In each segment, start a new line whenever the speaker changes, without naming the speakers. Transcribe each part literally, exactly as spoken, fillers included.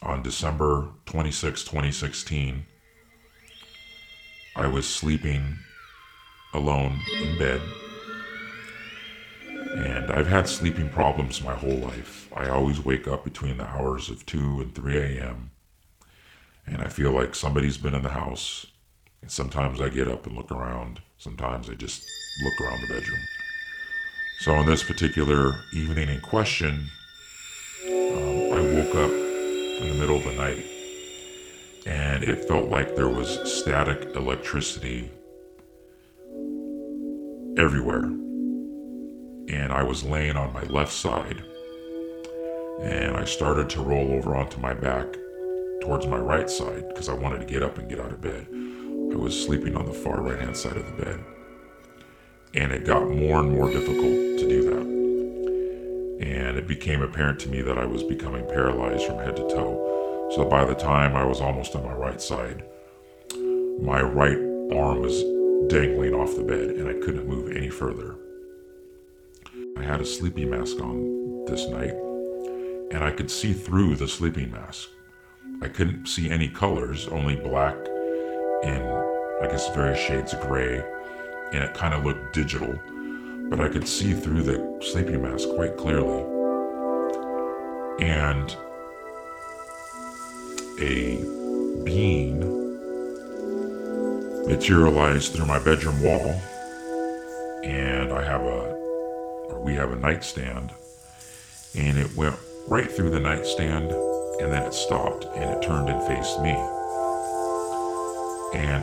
on December twenty-sixth, twenty sixteen, I was sleeping alone in bed. And I've had sleeping problems my whole life. I always wake up between the hours of two and three a.m. and I feel like somebody's been in the house. And sometimes I get up and look around. Sometimes I just look around the bedroom. So on this particular evening in question, um, I woke up in the middle of the night and it felt like there was static electricity everywhere. And I was laying on my left side and I started to roll over onto my back towards my right side because I wanted to get up and get out of bed. I was sleeping on the far right hand side of the bed. And it got more and more difficult to do that. And it became apparent to me that I was becoming paralyzed from head to toe. So by the time I was almost on my right side, my right arm was dangling off the bed and I couldn't move any further. I had a sleeping mask on this night and I could see through the sleeping mask. I couldn't see any colors, only black and I guess various shades of gray, and it kind of looked digital, but I could see through the sleeping mask quite clearly. And a being materialized through my bedroom wall, and I have a, or we have a nightstand, and it went right through the nightstand, and then it stopped, and it turned and faced me. And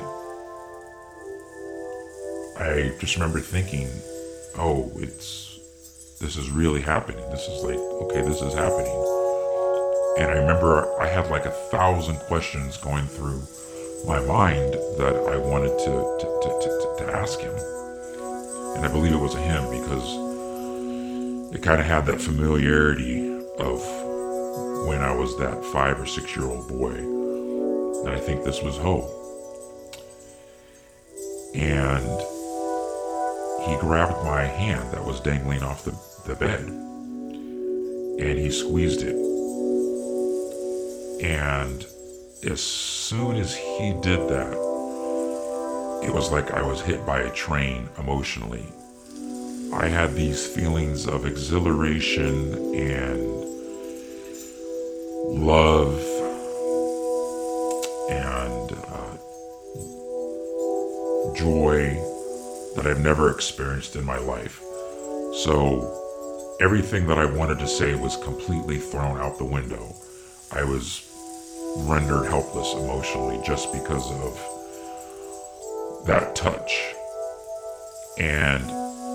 I just remember thinking, oh, it's, this is really happening. This is like, okay, this is happening. And I remember I had like a thousand questions going through my mind that I wanted to, to, to, to, to ask him. And I believe it was a him because it kind of had that familiarity of when I was that five or six year old boy. And I think this was Ho. And he grabbed my hand that was dangling off the, the bed and he squeezed it. And as soon as he did that, it was like I was hit by a train emotionally. I had these feelings of exhilaration and love and uh, joy that I've never experienced in my life. So everything that I wanted to say was completely thrown out the window. I was rendered helpless emotionally just because of that touch. And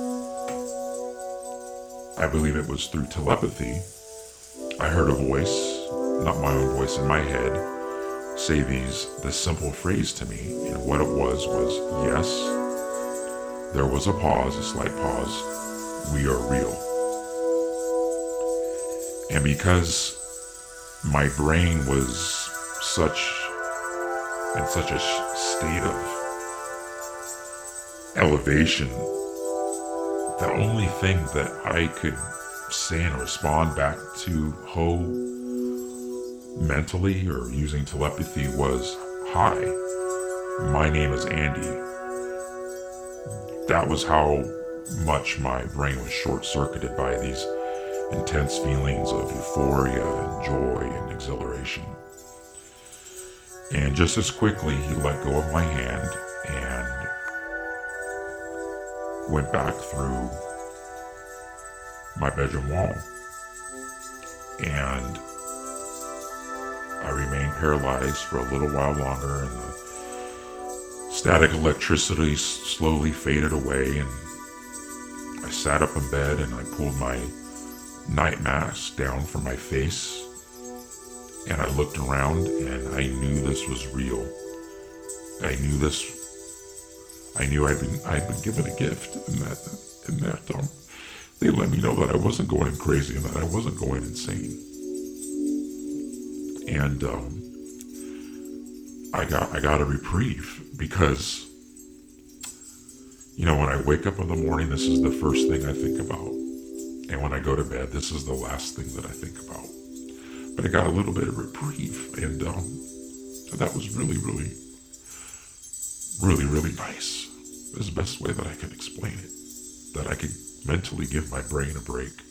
I believe it was through telepathy. I heard a voice, not my own voice in my head, say these this simple phrase to me. And what it was was, yes, there was a pause, a slight pause. We are real. And because my brain was such in such a state of elevation, the only thing that I could say and respond back to Ho mentally or using telepathy was, hi, my name is Andy. That was how much my brain was short-circuited by these intense feelings of euphoria and joy and exhilaration. And just as quickly, he let go of my hand and went back through my bedroom wall. And I remained paralyzed for a little while longer, and the static electricity slowly faded away, and I sat up in bed and I pulled my night mask down from my face, and I looked around and I knew this was real. I knew this, I knew I'd been, I'd been given a gift, and that, and that um, they let me know that I wasn't going crazy and that I wasn't going insane. And um, I got, I got a reprieve because, you know, when I wake up in the morning, this is the first thing I think about. And when I go to bed, this is the last thing that I think about. I got a little bit of reprieve, and um, that was really, really, really, really nice. That's the best way that I can explain it. That I could mentally give my brain a break